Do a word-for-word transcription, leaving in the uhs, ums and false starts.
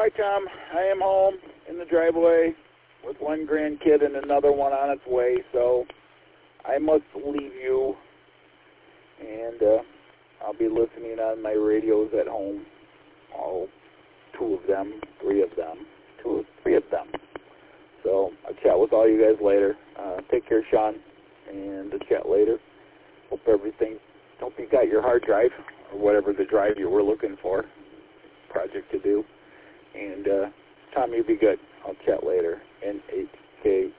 Hi, Tom. I am home in the driveway with one grandkid and another one on its way, so I must leave you, and uh, I'll be listening on my radios at home. All two of them, three of them, two, three of them. So I'll chat with all you guys later. Uh, take care, Sean, and I'll chat later. Hope everything, hope you got your hard drive, or whatever the drive you were looking for, project to do. And uh, Tom, you be good. I'll chat later. N eight K